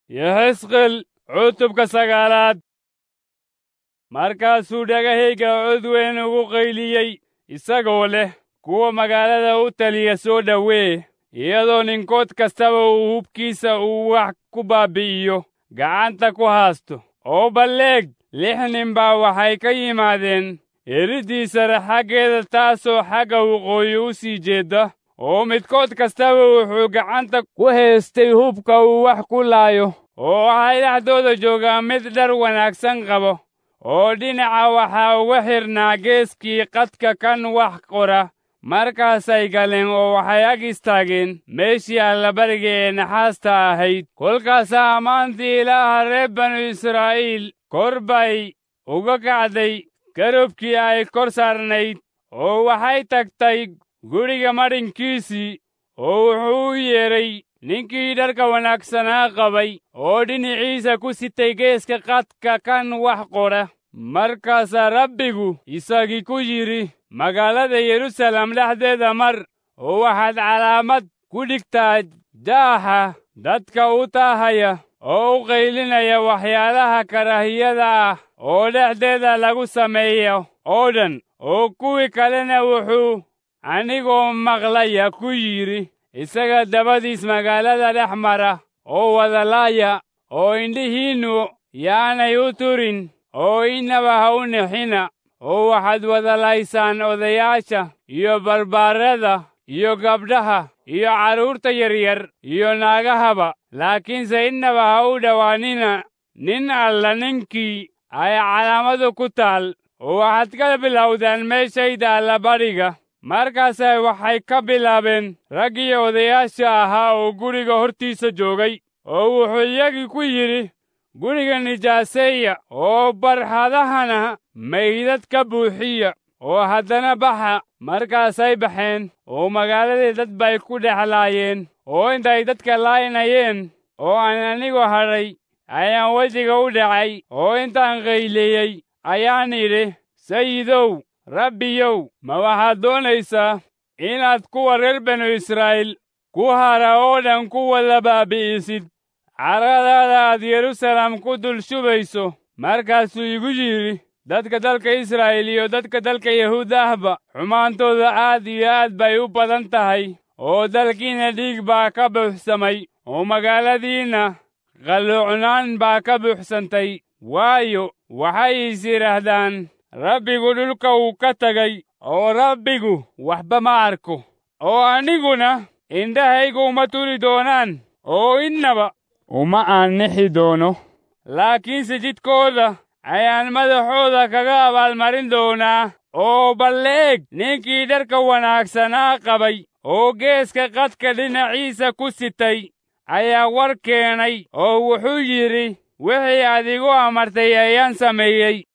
Yehezqeel cutubka 9. Markaasuu dhagahayga cod weyn ugu qayliyey isagoo leh, kuwa magaalada u taliya soo dhawee, iyadoo ninkood kastaba uu hubkiisa uu wax ku baabi'iyo gacanta ku haasto. Oo balleeg 6 nin baa waxay ka yimaadeen iriddii sare xaggeeda taasoo xagga waqooyi u sii jeedda, oo midkood kastaba wuxuu gacanta ku haystay hubka uu wax ku laayo. Oo waxay dhexdooda joogaan mid dhar wanaagsan qabo, oo dhinaca waxaa uga xidhnaa geeskii qadka kan wax qora. Markaasay galeen oo waxay ag istaageen meeshii allabariga ee naxaasta ahayd. Kolkaasaa ammaantii Ilaaha reer banu Israa'iil kor bay uga kacday garobkii ay kor saarnayd, oo waxay tagtay guriga madhinkiisii, oo wuxuu u yeedhay ninkii dharka wanaagsanaa qabay oo dhinaciisa ku sitay geeska qadka kan wax qora. Markaasaa Rabbigu isagii ku yidhi, magaalada Yeruusaalem dhexdeeda mar, oo waxaad calaamad ku dhigtaa daaha dadka u taahaya oo u qaylinaya waxyaalaha karaahiyada ah oo dhexdeeda lagu sameeyo oo dhan. Oo kuwii kalena wuxuu anigoo maqlaya ku yidhi, isaga dabadiis magaalada dhex mara oo wada laaya, oo indhihiinnu yaanay u turin, oo innaba ha u nixina. Oo waxaad wada laysaan odayaasha iyo barbaarada iyo gabdhaha iyo carruurta yaryar iyo naagahaba, laakiinse innaba ha u dhowaanina nin alla ninkii ay calaamadu ku taal. Oo waxaad ka bilowdaan meeshayda allabariga. Markaasay waxay ka bilaabeen raggii odayaasha ahaa oo guriga hortiisa joogay. Oo wuxuu iyagii ku yidhi, guriga nijaaseeya oo barxadahana maydad ka buuxiya, oo haddana baxa. Markaasay baxeen, oo magaaladii dad bay ku dhex laayeen. Oo intay dadka laaynayeen oo aan anigu hadhay, ayaan wejiga u dhacay, oo intaan qayliyey ayaan idhi, Sayidow, Rabbiyow, ma waxaad doonaysaa inaad kuwa reer banu Israa'iil ku hara oo dhan ku wada baabi'isid carradaada aad Yeruusaalem ku dul shubayso? Markaasuu igu yidhi, dadka dalka Israa'iil iyo dadka dalka Yahuuda ahba xumaantooda aad iyo aad bay u badan tahay, oo dalkiinna dhiig baa ka buuxsamay, oo magaaladiinna qalluucnaan baa ka buuxsantay. Waayo waxay is yidhaahdaan, Rabbigu dhulka wuu ka tagay, oo Rabbigu waxba ma arko. Oo aniguna indhahaygu uma turi doonaan, oo innaba uma aan nixi doono. Laakiinse jidkooda ayaan madaxooda kaga abaalmarin doonaa. Oo balleeg, ninkii dharka wanaagsanaa qabay oo geeska qadka dhinaciisa ku sitay ayaa war keenay, oo wuxuu yidhi, wixii aad igu amartay ayaan sameeyey.